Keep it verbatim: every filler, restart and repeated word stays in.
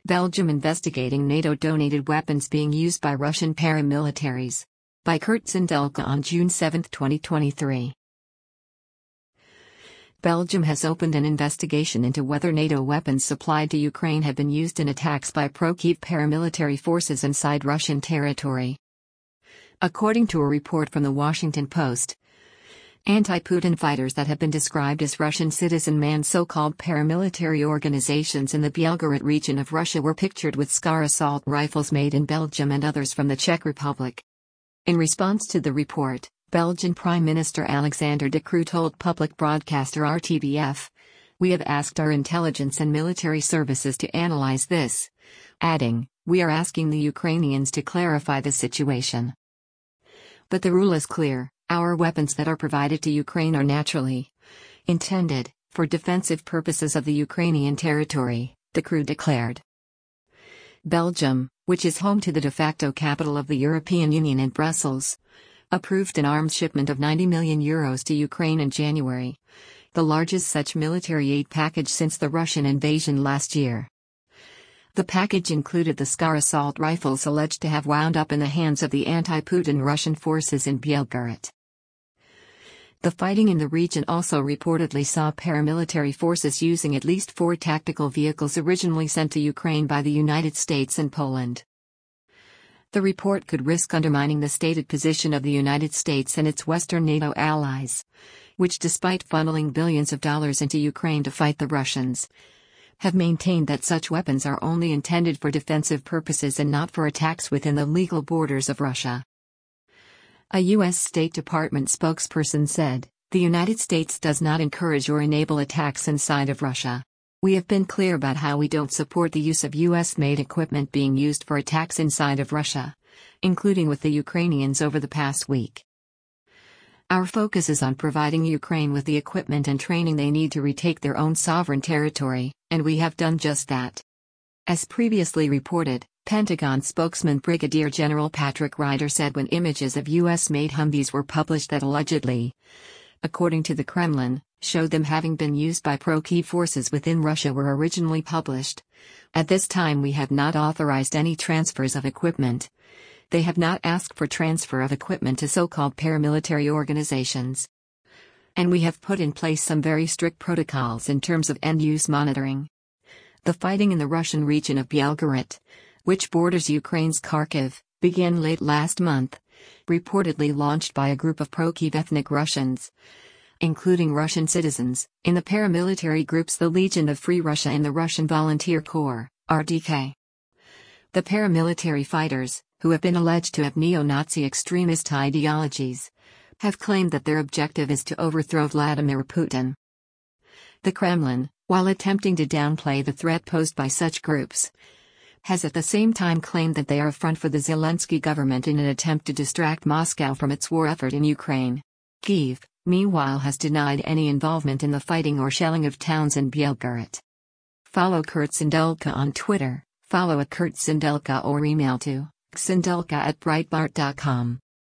Belgium investigating NATO-donated weapons being used by Russian paramilitaries. By Kurt Sindelka on June seventh, twenty twenty-three. Belgium has opened an investigation into whether NATO weapons supplied to Ukraine have been used in attacks by pro-Kiev paramilitary forces inside Russian territory. According to a report from the Washington Post, anti-Putin fighters that have been described as Russian citizen-manned so-called paramilitary organizations in the Belgorod region of Russia were pictured with Scar assault rifles made in Belgium and others from the Czech Republic. In response to the report, Belgian Prime Minister Alexander De Croo told public broadcaster R T B F, "We have asked our intelligence and military services to analyze this," adding, "We are asking the Ukrainians to clarify the situation. But the rule is clear. Our weapons that are provided to Ukraine are naturally intended for defensive purposes of the Ukrainian territory," De Croo declared. Belgium, which is home to the de facto capital of the European Union in Brussels, approved an arms shipment of ninety million euros to Ukraine in January, the largest such military aid package since the Russian invasion last year. The package included the Scar assault rifles alleged to have wound up in the hands of the anti-Putin Russian forces in Belgorod. The fighting in the region also reportedly saw paramilitary forces using at least four tactical vehicles originally sent to Ukraine by the United States and Poland. The report could risk undermining the stated position of the United States and its Western NATO allies, which, despite funneling billions of dollars into Ukraine to fight the Russians, have maintained that such weapons are only intended for defensive purposes and not for attacks within the legal borders of Russia. A U S State Department spokesperson said, "The United States does not encourage or enable attacks inside of Russia. We have been clear about how we don't support the use of U S-made equipment being used for attacks inside of Russia, including with the Ukrainians over the past week. Our focus is on providing Ukraine with the equipment and training they need to retake their own sovereign territory, and we have done just that." As previously reported, Pentagon spokesman Brigadier General Patrick Ryder said when images of U S-made Humvees were published that allegedly, according to the Kremlin, showed them having been used by pro-Kiev forces within Russia were originally published, "At this time we have not authorized any transfers of equipment. They have not asked for transfer of equipment to so-called paramilitary organizations. And we have put in place some very strict protocols in terms of end-use monitoring." The fighting in the Russian region of Belgorod, which borders Ukraine's Kharkiv, began late last month, reportedly launched by a group of pro-Kiev ethnic Russians, including Russian citizens, in the paramilitary groups the Legion of Free Russia and the Russian Volunteer Corps, R D K. The paramilitary fighters, who have been alleged to have neo-Nazi extremist ideologies, have claimed that their objective is to overthrow Vladimir Putin. The Kremlin, while attempting to downplay the threat posed by such groups, has at the same time claimed that they are a front for the Zelensky government in an attempt to distract Moscow from its war effort in Ukraine. Kyiv, meanwhile, has denied any involvement in the fighting or shelling of towns in Belgorod. Follow Kurt Sindelka on Twitter, follow at Kurt Sindelka or email to sindelka at breitbart dot com.